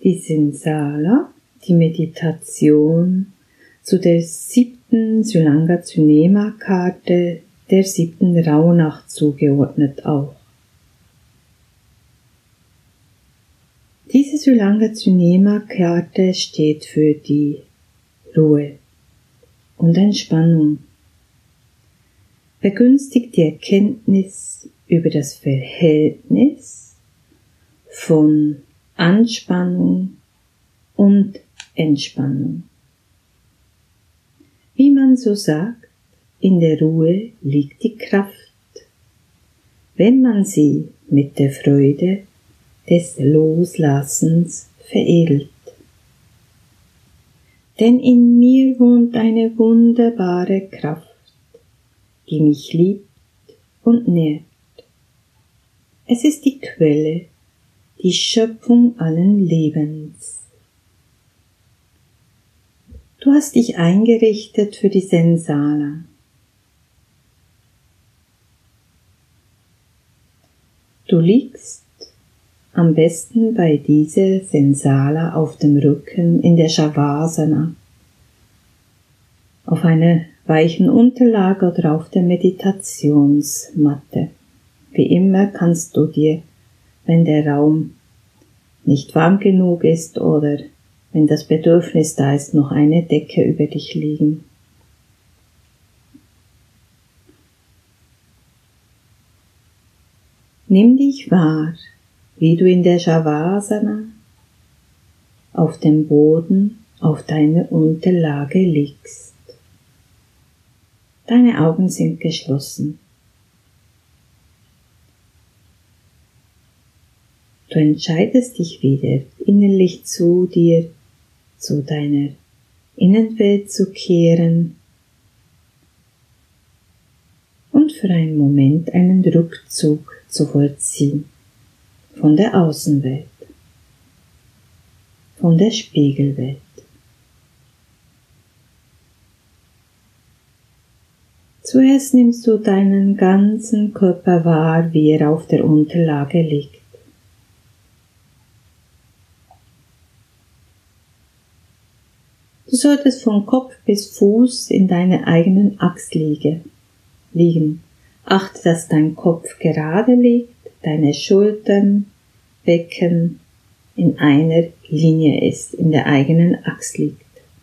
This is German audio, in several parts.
die Sensala, die Meditation zu der 7. Sulanga-Tsunema-Karte der 7. Rauhnacht zugeordnet auch. Diese Sulanga-Tsunema-Karte steht für die Ruhe und Entspannung, begünstigt die Erkenntnis über das Verhältnis von Anspannung und Entspannung. Wie man so sagt, in der Ruhe liegt die Kraft, wenn man sie mit der Freude des Loslassens veredelt. Denn in mir wohnt eine wunderbare Kraft, die mich liebt und nährt. Es ist die Quelle, die Schöpfung allen Lebens. Du hast dich eingerichtet für die Sensala. Du liegst am besten bei dieser Sensala auf dem Rücken in der Shavasana, auf einer weichen Unterlage oder auf der Meditationsmatte. Wie immer kannst du dir, wenn der Raum nicht warm genug ist oder wenn das Bedürfnis da ist, noch eine Decke über dich legen. Nimm dich wahr, wie du in der Shavasana auf dem Boden auf deiner Unterlage liegst. Deine Augen sind geschlossen. Du entscheidest dich wieder, innerlich zu dir, zu deiner Innenwelt zu kehren und für einen Moment einen Rückzug zu vollziehen von der Außenwelt, von der Spiegelwelt. Zuerst nimmst du deinen ganzen Körper wahr, wie er auf der Unterlage liegt. Du solltest von Kopf bis Fuß in deiner eigenen Achse liegen. Achte, dass dein Kopf gerade liegt, deine Schultern, Becken in einer Linie ist, in der eigenen Achse liegt.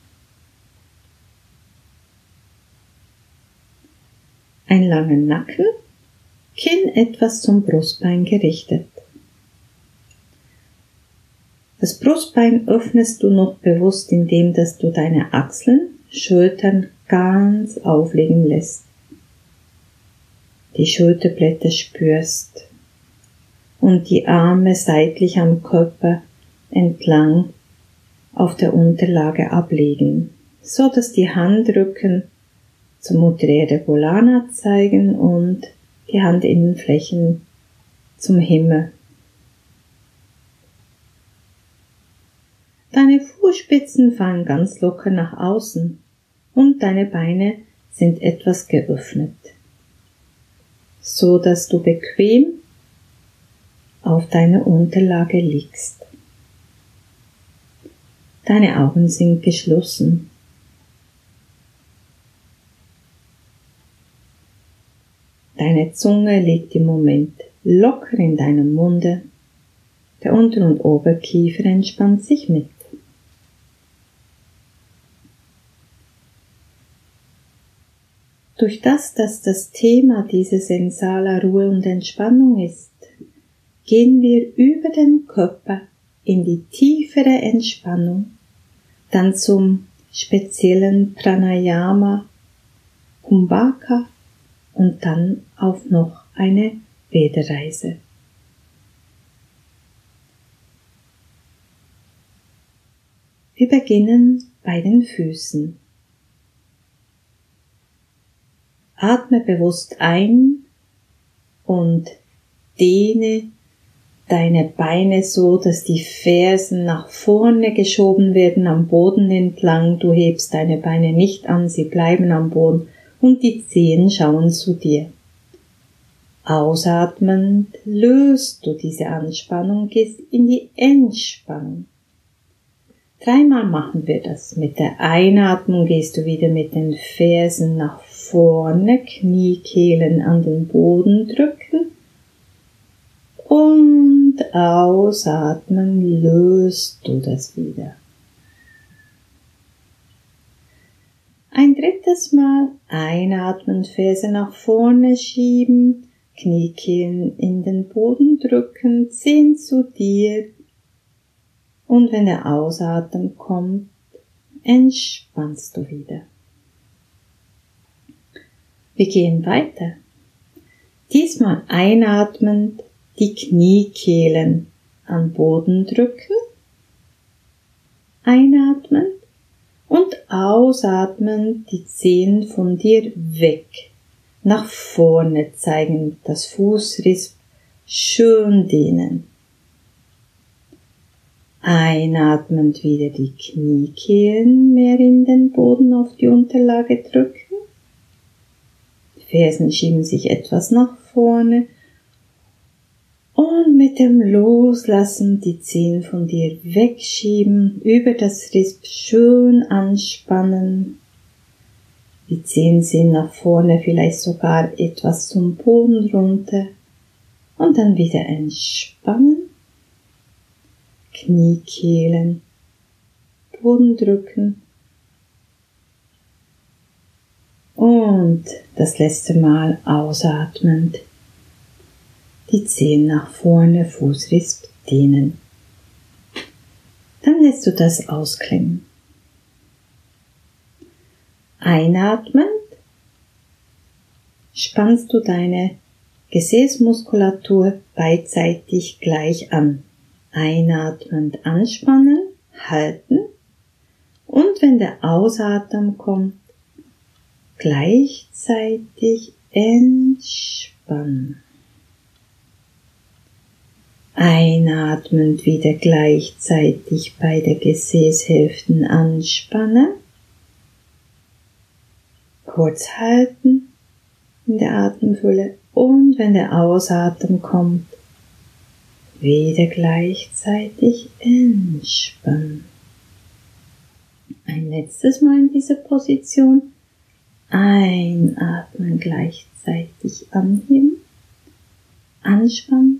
Ein langer Nacken, Kinn etwas zum Brustbein gerichtet. Das Brustbein öffnest du noch bewusst, indem dass du deine Achseln, Schultern ganz auflegen lässt. Die Schulterblätter spürst und die Arme seitlich am Körper entlang auf der Unterlage ablegen, so dass die Handrücken zum Mudra Bolana zeigen und die Handinnenflächen zum Himmel. Deine Fußspitzen fallen ganz locker nach außen und deine Beine sind etwas geöffnet, so dass du bequem auf deiner Unterlage liegst. Deine Augen sind geschlossen. Deine Zunge liegt im Moment locker in deinem Munde. Der Unter- und Oberkiefer entspannt sich mit. Durch das Thema dieser Sensala Ruhe und Entspannung ist, gehen wir über den Körper in die tiefere Entspannung, dann zum speziellen Pranayama, Kumbhaka und dann auf noch eine Bäderreise. Wir beginnen bei den Füßen. Atme bewusst ein und dehne deine Beine so, dass die Fersen nach vorne geschoben werden am Boden entlang. Du hebst deine Beine nicht an, sie bleiben am Boden und die Zehen schauen zu dir. Ausatmend löst du diese Anspannung, gehst in die Entspannung. 3-mal machen wir das. Mit der Einatmung gehst du wieder mit den Fersen nach vorne, Kniekehlen an den Boden drücken und ausatmen löst du das wieder. Ein 3. Mal einatmen, Ferse nach vorne schieben, Kniekehlen in den Boden drücken, Zehen zu dir und wenn der Ausatmen kommt, entspannst du wieder. Wir gehen weiter. Diesmal einatmend die Kniekehlen an Boden drücken, einatmen und ausatmen die Zehen von dir weg, nach vorne zeigen, das Fußrisp schön dehnen. Einatmend wieder die Kniekehlen mehr in den Boden auf die Unterlage drücken. Die Fersen schieben sich etwas nach vorne. Und mit dem Loslassen die Zehen von dir wegschieben, über das Risp schön anspannen. Die Zehen sind nach vorne, vielleicht sogar etwas zum Boden runter. Und dann wieder entspannen. Kniekehlen, Boden drücken. Und das letzte Mal ausatmend. Die Zehen nach vorne, Fußrisp dehnen. Dann lässt du das ausklingen. Einatmend spannst du deine Gesäßmuskulatur beidseitig gleich an. Einatmend anspannen, halten und wenn der Ausatmen kommt, gleichzeitig entspannen. Einatmend wieder gleichzeitig beide Gesäßhälften anspannen, kurz halten in der Atemfülle und wenn der Ausatmen kommt, wieder gleichzeitig entspannen. Ein letztes Mal in dieser Position. Einatmen, gleichzeitig anheben, anspannen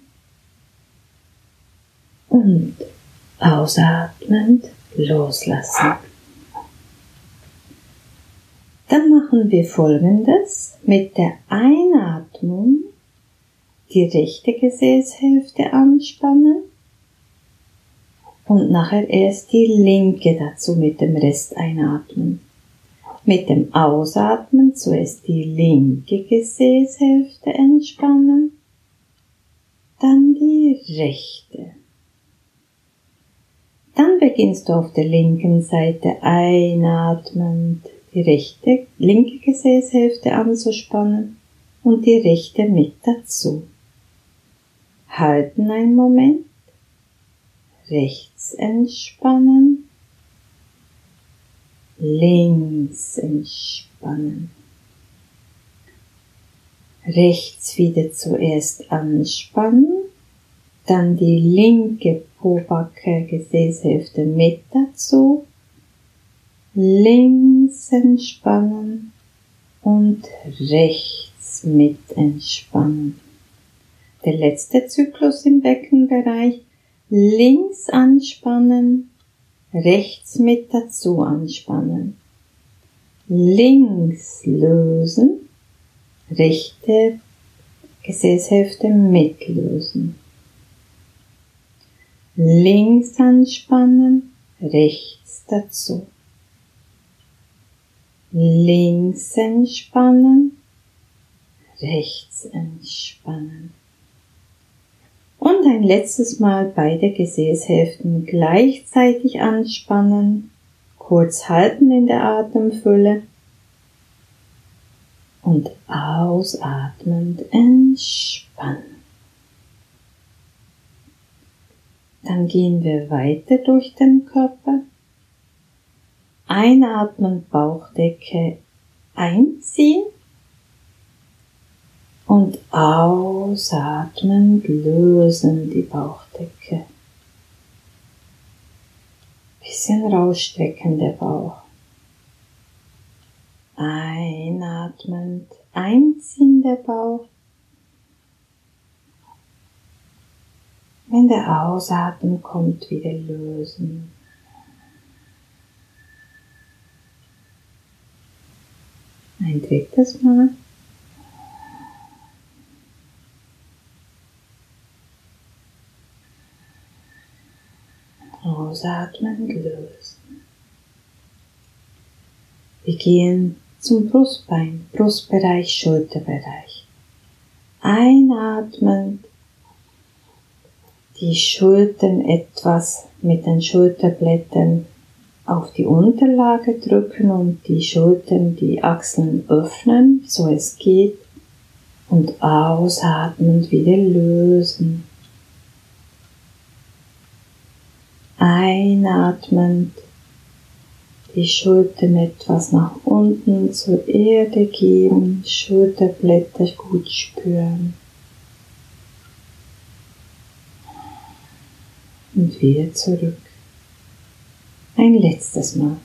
und ausatmend loslassen. Dann machen wir Folgendes. Mit der Einatmung die rechte Gesäßhälfte anspannen und nachher erst die linke dazu mit dem Rest einatmen. Mit dem Ausatmen zuerst die linke Gesäßhälfte entspannen, dann die rechte. Dann beginnst du auf der linken Seite einatmend die linke Gesäßhälfte anzuspannen und die rechte mit dazu. Halten einen Moment, rechts entspannen, links entspannen. Rechts wieder zuerst anspannen, dann die linke Pobacke Gesäßhälfte mit dazu, links entspannen und rechts mit entspannen. Der letzte Zyklus im Beckenbereich, links anspannen, rechts mit dazu anspannen. Links lösen, rechte Gesäßhälfte mitlösen. Links anspannen, rechts dazu. Links entspannen, rechts entspannen. Und ein letztes Mal beide Gesäßhälften gleichzeitig anspannen, kurz halten in der Atemfülle und ausatmend entspannen. Dann gehen wir weiter durch den Körper. Einatmen, Bauchdecke einziehen und ausatmen, lösen die Bauchdecke. Bisschen rausstrecken der Bauch. Einatmend, einziehen der Bauch. Wenn der Ausatmen kommt, wieder lösen. Ein drittes Mal. Ausatmen, lösen. Wir gehen zum Brustbein, Brustbereich, Schulterbereich. Einatmend, die Schultern etwas mit den Schulterblättern auf die Unterlage drücken und die Schultern, die Achseln öffnen, so es geht. Und ausatmend wieder lösen. Einatmend, die Schultern etwas nach unten zur Erde geben, Schulterblätter gut spüren. Und wieder zurück. Ein letztes Mal.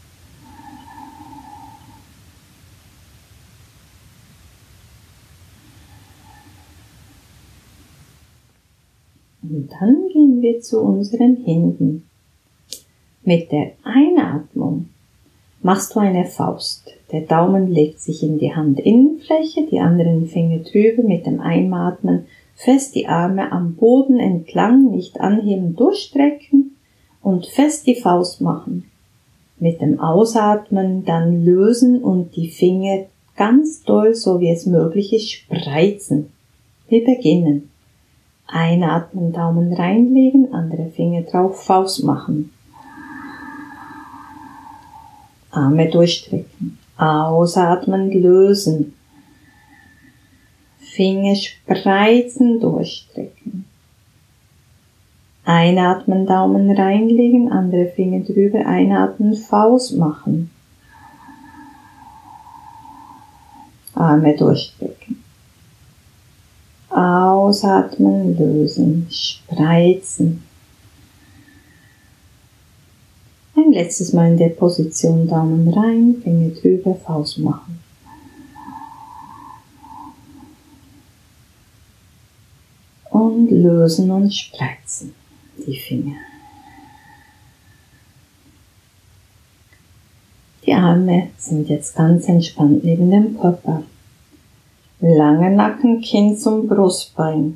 Und dann gehen wir zu unseren Händen. Mit der Einatmung machst du eine Faust. Der Daumen legt sich in die Handinnenfläche, die anderen Finger drüber. Mit dem Einatmen fest die Arme am Boden entlang, nicht anheben, durchstrecken und fest die Faust machen. Mit dem Ausatmen dann lösen und die Finger ganz doll, so wie es möglich ist, spreizen. Wir beginnen. Einatmen, Daumen reinlegen, andere Finger drauf, Faust machen. Arme durchstrecken. Ausatmen, lösen. Finger spreizen, durchstrecken. Einatmen, Daumen reinlegen, andere Finger drüber, einatmen, Faust machen. Arme durchstrecken. Ausatmen, lösen, spreizen. Ein letztes Mal in der Position, Daumen rein, Finger drüber, Faust machen. Und lösen und spreizen die Finger. Die Arme sind jetzt ganz entspannt neben dem Körper. Langer Nacken, Kinn zum Brustbein.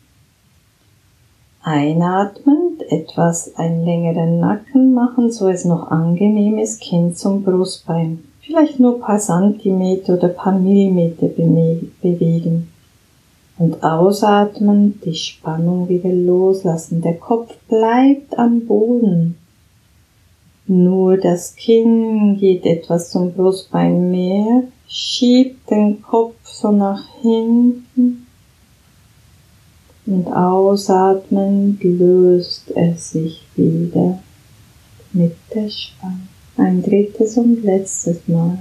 Einatmend etwas einen längeren Nacken machen, so es noch angenehm ist, Kinn zum Brustbein. Vielleicht nur ein paar Zentimeter oder ein paar Millimeter bewegen. Und ausatmen, die Spannung wieder loslassen. Der Kopf bleibt am Boden. Nur das Kinn geht etwas zum Brustbein mehr. Schiebt den Kopf so nach hinten. Und ausatmen löst es sich wieder mit der Spannung. Ein drittes und letztes Mal.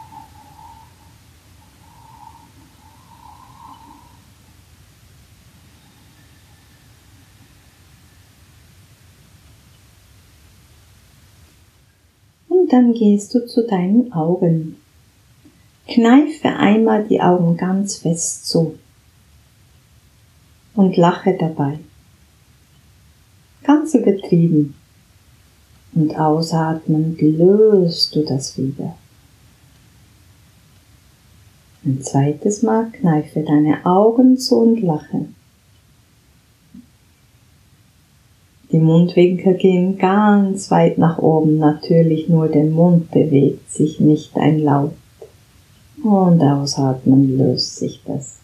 Und dann gehst du zu deinen Augen. Kneife einmal die Augen ganz fest zu und lache dabei. Ganz übertrieben. Und ausatmend löst du das wieder. Ein zweites Mal kneife deine Augen zu und lache. Die Mundwinkel gehen ganz weit nach oben, natürlich nur der Mund bewegt sich, nicht ein Laut. Und ausatmen löst sich das.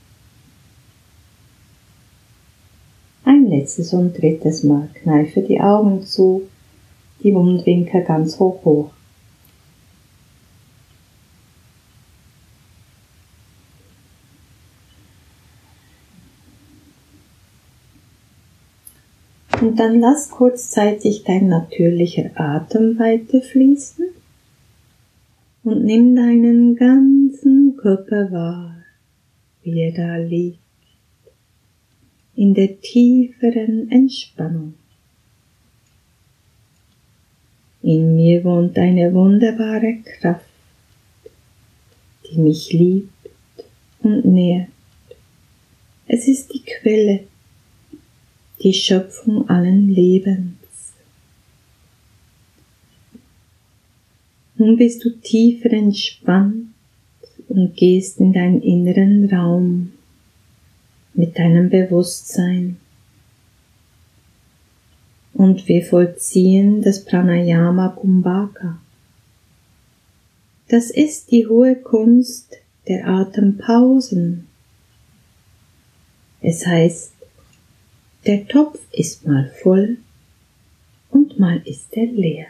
Ein letztes und drittes Mal kneife die Augen zu, die Mundwinkel ganz hoch. Und dann lass kurzzeitig dein natürlicher Atem weiter fließen und nimm deinen ganzen Körper wahr, wie er da liegt, in der tieferen Entspannung. In mir wohnt eine wunderbare Kraft, die mich liebt und nährt. Es ist die Quelle, die Schöpfung allen Lebens. Nun bist du tiefer entspannt und gehst in deinen inneren Raum mit deinem Bewusstsein. Und wir vollziehen das Pranayama Kumbhaka. Das ist die hohe Kunst der Atempausen. Es heißt, der Topf ist mal voll und mal ist er leer.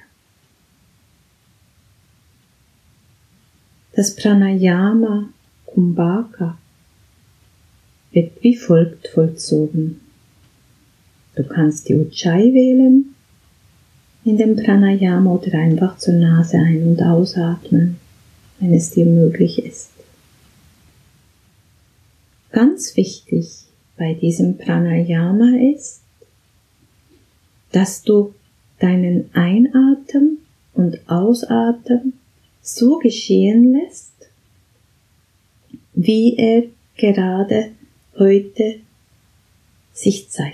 Das Pranayama Kumbhaka wird wie folgt vollzogen. Du kannst die Ujjayi wählen in dem Pranayama oder einfach zur Nase ein- und ausatmen, wenn es dir möglich ist. Ganz wichtig bei diesem Pranayama ist, dass du deinen Einatmen und Ausatmen so geschehen lässt, wie er gerade heute sich zeigt.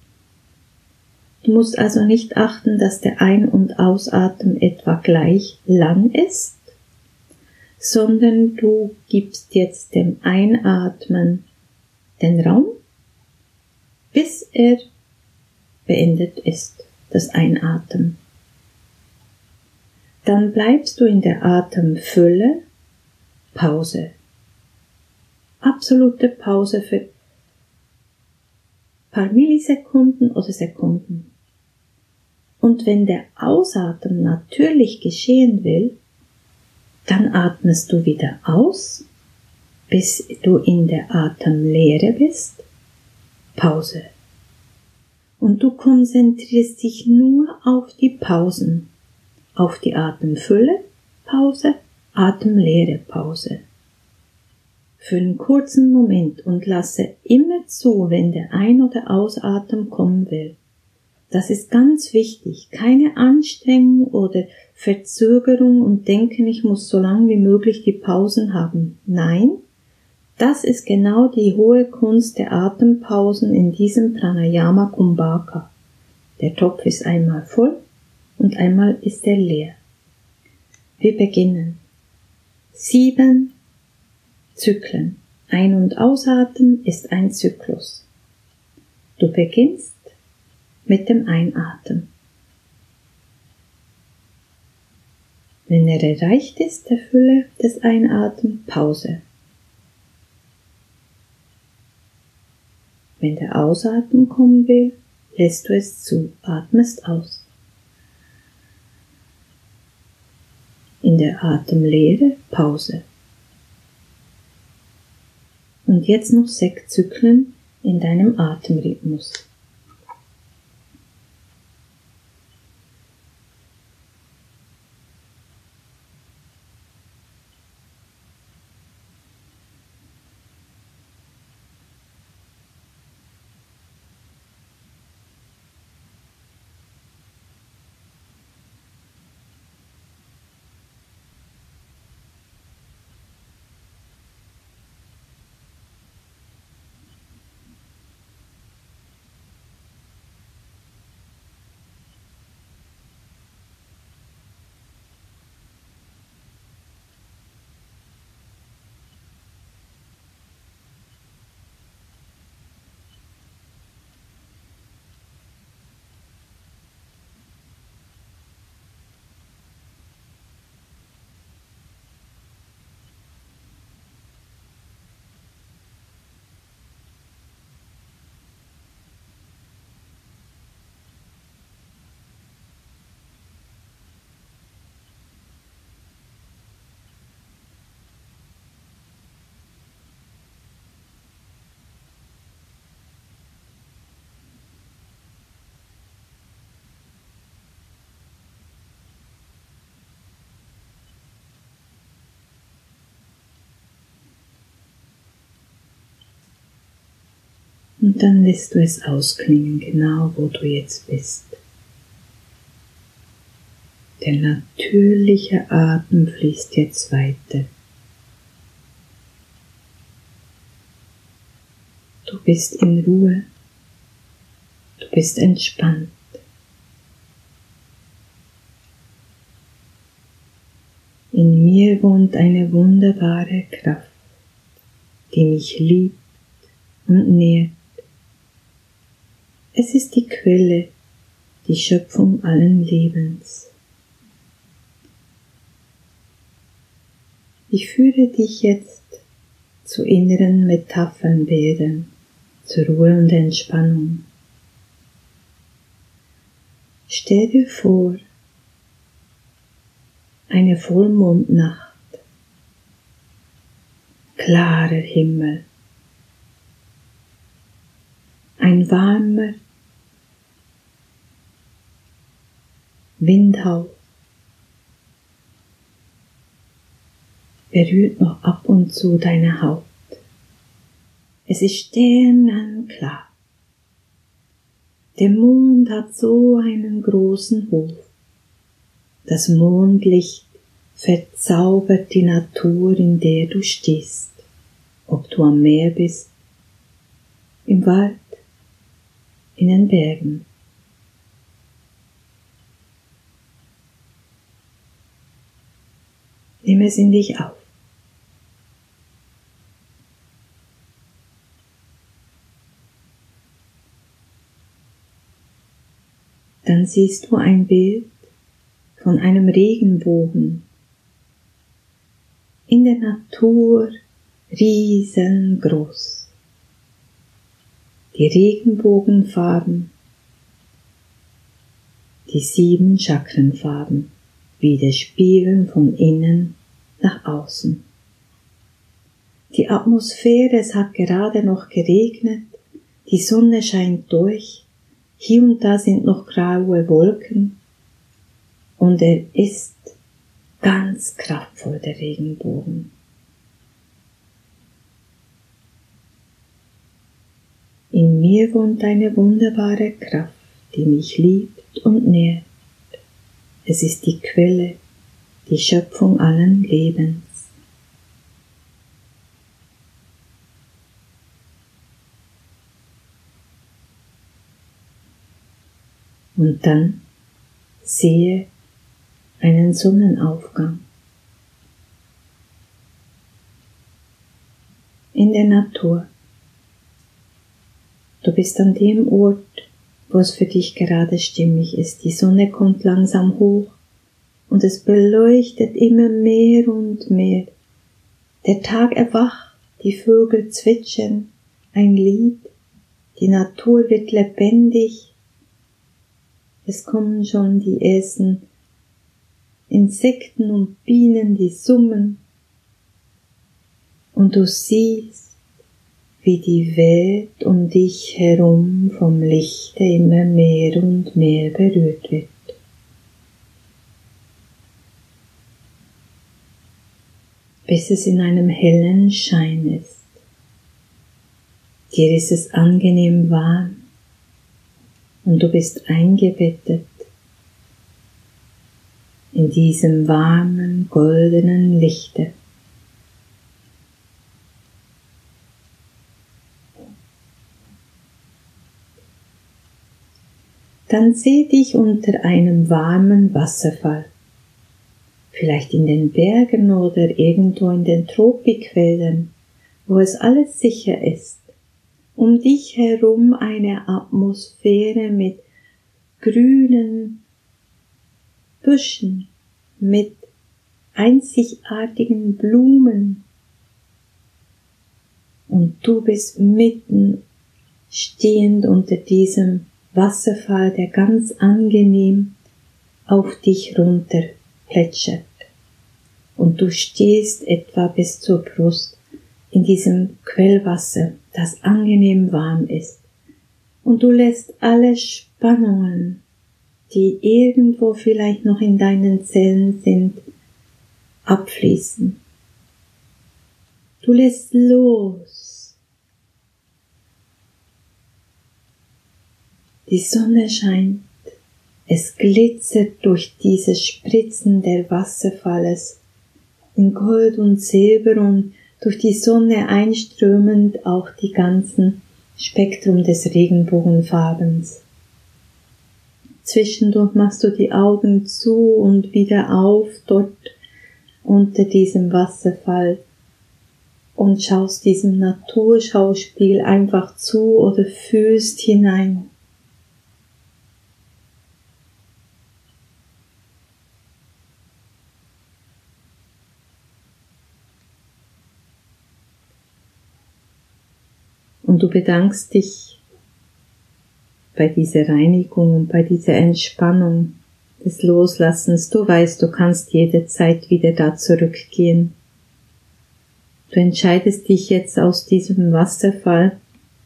Du musst also nicht achten, dass der Ein- und Ausatmen etwa gleich lang ist, sondern du gibst jetzt dem Einatmen den Raum, bis er beendet ist, das Einatmen. Dann bleibst du in der Atemfülle, Pause. Absolute Pause für ein paar Millisekunden oder Sekunden. Und wenn der Ausatmen natürlich geschehen will, dann atmest du wieder aus, bis du in der Atemlehre bist, Pause. Und du konzentrierst dich nur auf die Pausen, auf die Atemfülle, Pause, Atemlehre, Pause. Für einen kurzen Moment und lasse immer zu, wenn der Ein- oder Ausatmen kommen will. Das ist ganz wichtig. Keine Anstrengung oder Verzögerung und denken, ich muss so lange wie möglich die Pausen haben. Nein, das ist genau die hohe Kunst der Atempausen in diesem Pranayama Kumbhaka. Der Topf ist einmal voll und einmal ist er leer. Wir beginnen. 7 Zyklen. Ein- und Ausatmen ist ein Zyklus. Du beginnst mit dem Einatmen. Wenn er erreicht ist, der Fülle des Einatmen, Pause. Wenn der Ausatmen kommen will, lässt du es zu, atmest aus. In der Atemlehre, Pause. Und jetzt noch 6 Zyklen in deinem Atemrhythmus. Und dann lässt du es ausklingen, genau wo du jetzt bist. Der natürliche Atem fließt jetzt weiter. Du bist in Ruhe. Du bist entspannt. In mir wohnt eine wunderbare Kraft, die mich liebt und nährt. Es ist die Quelle, die Schöpfung allen Lebens. Ich führe dich jetzt zu inneren Metaphernbildern, zur Ruhe und Entspannung. Stell dir vor, eine Vollmondnacht, klarer Himmel, ein warmer Windhauch berührt noch ab und zu deine Haut. Es ist sternenklar. Der Mond hat so einen großen Hof. Das Mondlicht verzaubert die Natur, in der du stehst, ob du am Meer bist, im Wald, in den Bergen. Nimm es in dich auf. Dann siehst du ein Bild von einem Regenbogen. In der Natur riesengroß. Die Regenbogenfarben, die 7 Chakrenfarben, widerspiegeln von innen nach außen. Die Atmosphäre, es hat gerade noch geregnet, die Sonne scheint durch, hier und da sind noch graue Wolken und er ist ganz kraftvoll, der Regenbogen. In mir wohnt eine wunderbare Kraft, die mich liebt und nährt. Es ist die Quelle, die Schöpfung allen Lebens. Und dann sehe einen Sonnenaufgang. In der Natur. Du bist an dem Ort, wo es für dich gerade stimmig ist. Die Sonne kommt langsam hoch und es beleuchtet immer mehr und mehr. Der Tag erwacht, die Vögel zwitschern ein Lied, die Natur wird lebendig. Es kommen schon die ersten Insekten und Bienen, die summen. Und du siehst, wie die Welt um dich herum vom Lichte immer mehr und mehr berührt wird. Bis es in einem hellen Schein ist. Dir ist es angenehm warm und du bist eingebettet in diesem warmen, goldenen Lichte. Dann seh dich unter einem warmen Wasserfall, vielleicht in den Bergen oder irgendwo in den Tropikwäldern, wo es alles sicher ist. Um dich herum eine Atmosphäre mit grünen Büschen, mit einzigartigen Blumen. Und du bist mitten stehend unter diesem Wasserfall, der ganz angenehm auf dich runter plätschert. Und du stehst etwa bis zur Brust in diesem Quellwasser, das angenehm warm ist. Und du lässt alle Spannungen, die irgendwo vielleicht noch in deinen Zellen sind, abfließen. Du lässt los. Die Sonne scheint Es glitzert durch diese Spritzen der Wasserfalles in Gold und Silber und durch die Sonne einströmend auch die ganzen Spektrum des Regenbogenfarbens. Zwischendurch machst du die Augen zu und wieder auf dort unter diesem Wasserfall und schaust diesem Naturschauspiel einfach zu oder fühlst hinein. Und du bedankst dich bei dieser Reinigung und bei dieser Entspannung des Loslassens. Du weißt, du kannst jederzeit wieder da zurückgehen. Du entscheidest dich jetzt aus diesem Wasserfall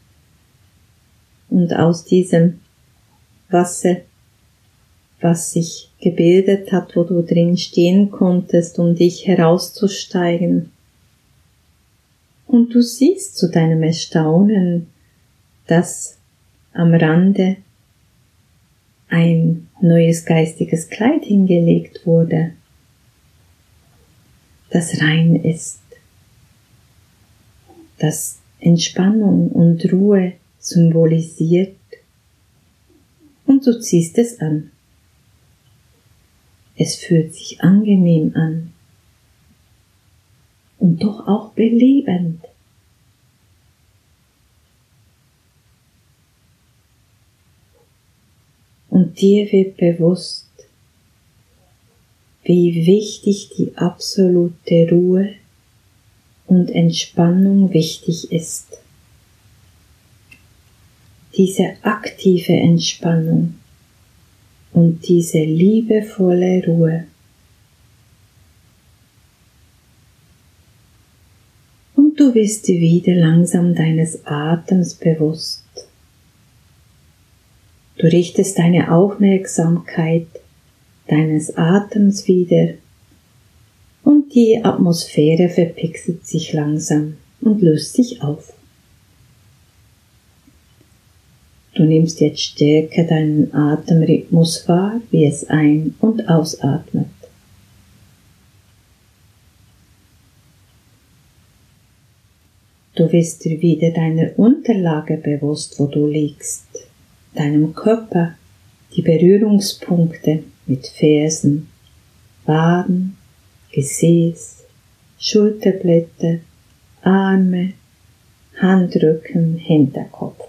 und aus diesem Wasser, was sich gebildet hat, wo du drin stehen konntest, um dich herauszusteigen. Und du siehst zu deinem Erstaunen, dass am Rande ein neues geistiges Kleid hingelegt wurde, das rein ist, das Entspannung und Ruhe symbolisiert, und du ziehst es an. Es fühlt sich angenehm an und doch auch belebend. Und dir wird bewusst, wie wichtig die absolute Ruhe und Entspannung wichtig ist. Diese aktive Entspannung und diese liebevolle Ruhe. Und du wirst dir wieder langsam deines Atems bewusst. Du richtest deine Aufmerksamkeit deines Atems wieder und die Atmosphäre verpixelt sich langsam und löst sich auf. Du nimmst jetzt stärker deinen Atemrhythmus wahr, wie es ein- und ausatmet. Du wirst dir wieder deiner Unterlage bewusst, wo du liegst, deinem Körper, die Berührungspunkte mit Fersen, Waden, Gesäß, Schulterblätter, Arme, Handrücken, Hinterkopf.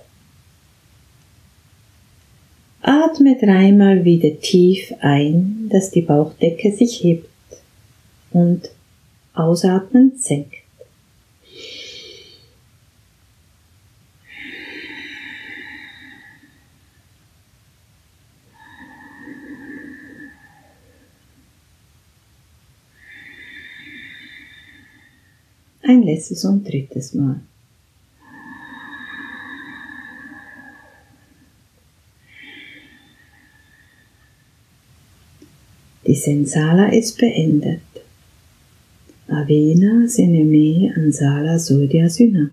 Atme dreimal wieder tief ein, dass die Bauchdecke sich hebt, und ausatmen senkt. Ein letztes und drittes Mal. Die Sensala ist beendet. Avena Seneme Ansala Suryasuna.